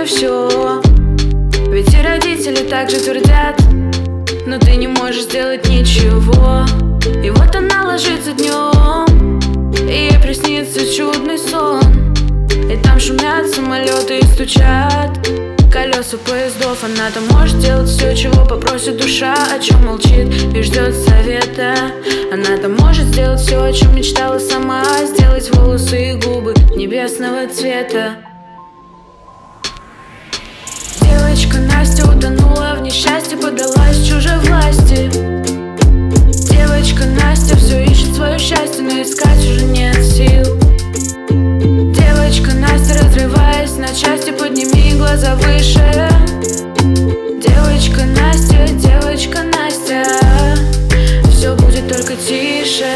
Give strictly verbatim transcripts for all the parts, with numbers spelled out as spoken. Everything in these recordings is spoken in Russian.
все. Ведь и родители также твердят, но ты не можешь сделать ничего. И вот она ложится днем, и ей приснится чудный сон. И там шумят самолеты и стучат колеса поездов. Она-то может делать все, чего попросит душа, о чем молчит и ждет совета. Она-то может сделать все, о чем мечтала сама, сделать волосы и губы небесного цвета. Девочка Настя утонула в несчастье, поддалась чужой власти. Девочка Настя все ищет свое счастье, но искать уже нет сил. Девочка Настя, разрываясь на части, подними глаза выше. Девочка Настя, девочка Настя, все будет только тише.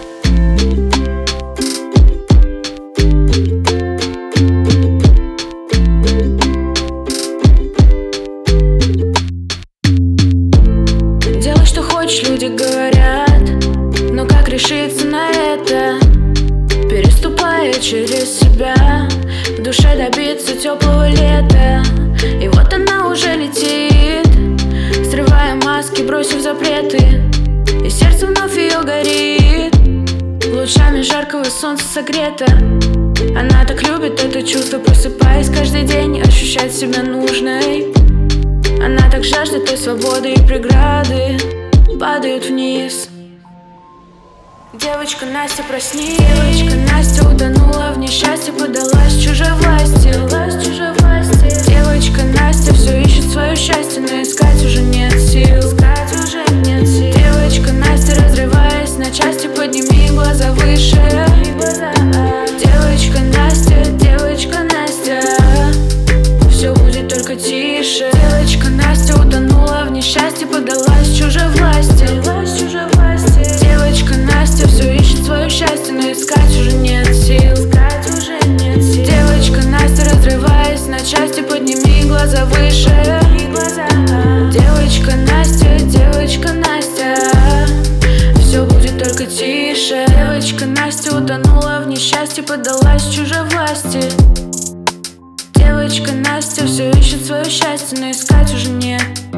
Делай, что хочешь, люди говорят, но как решиться на это? Переступая через себя, в душе добиться теплого лета. И вот она уже летит, срывая маски, бросив запреты. И сердце вновь ее горит, лучами жаркого солнца согрето. Она так любит это чувство, просыпаясь каждый день, ощущать себя нужной. Она так жаждет той свободы, и преграды падают вниз. Девочка Настя, проснись. Девочка Настя утонула в несчастье, поддалась чужой власти. Девочка Настя все ищет свое счастье, но искать уже нет сил. Искать уже нет сил. Девочка Настя, разрываясь на части, подними глаза выше. Девочка Настя, девочка Настя, все будет только тише. Девочка Настя утонула в несчастье, поддалась чужой власти. Девочка Настя все ищет свое счастье, но искать уже нет сил. Искать уже нет сил. Девочка Настя, разрываясь на части, подними глаза выше. Девочка Настя, девочка Настя, все будет только тише. Девочка Настя утонула в несчастье, поддалась чужой власти. Девочка Настя все ищет свое счастье, но искать уже нет.